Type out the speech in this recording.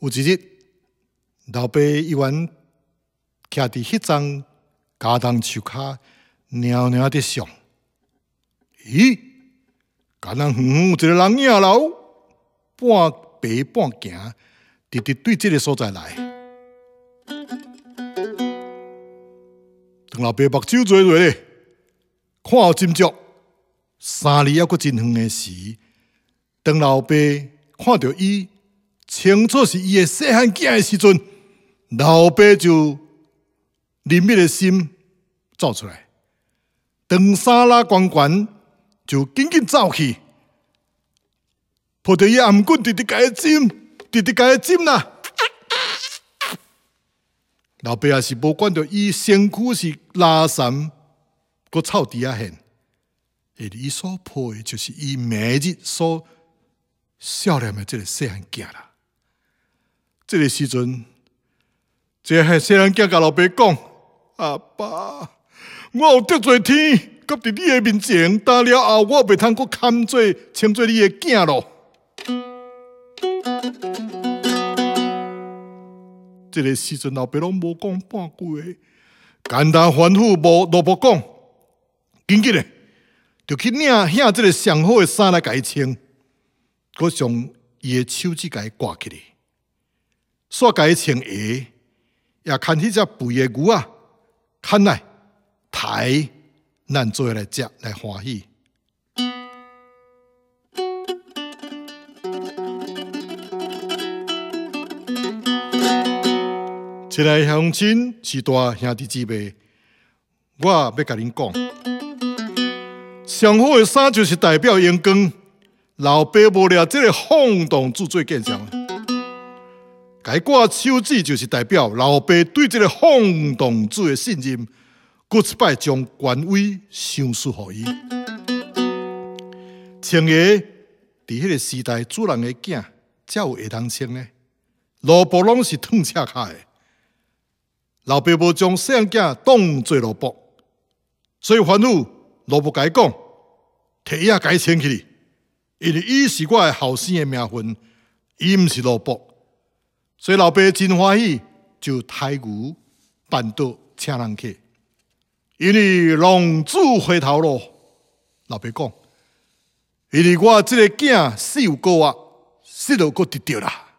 有一日，老爸伊原徛伫迄张家当树骹，袅袅伫想：咦，敢若远远有一个人影楼，半爬半行，直直对这个所在来。当老爸目睭做做咧，看有斟酌3里还阁真远的时，当老爸看到伊清楚是伊的细汉囝的时阵，老爸就怜悯的心走出来，长衫拉悬悬，就紧紧走去，抱着伊颔棍直直甲伊针，直直甲伊针啦。老爸也是无管到伊身躯是拉衫，阁臭猪仔现，而伊所抱的就是伊每日所少年的这个细汉囝啦。这个时阵，这个细汉囝甲老爸讲：“阿爸，我有得罪天，甲伫你的面前，打了后我袂通阁堪做称做你的囝咯。”这个时阵，老爸拢无讲半句话，简单吩咐无讲，紧紧的就去领这个上好的衫来甲伊穿，佮将伊的手指甲伊挂起来，煞甲伊穿鞋，也牵迄只肥的牛啊，牵来抬，咱做伙来食来欢喜。亲爱的乡亲是大兄弟姊妹，我要甲恁讲，上好的衫就是代表阳光。老爸无了这个放荡自作见上，该挂手指就是代表老爸对这个放荡主的信任，搁一摆将权威赏赐予伊。穿鞋伫迄个时代，主人的囝才有会通穿呢，萝卜拢是烫赤脚的。老爸无将细汉囝当做萝卜，所以吩咐萝卜甲伊讲，摕伊甲伊穿起哩，因为伊是我的后生的名分，伊毋是萝卜。所以老爸真欢喜，就抬牛办桌请人客，因为浪子回头路。老爸讲，因为我这个囝死有够啊，死就够得着啦。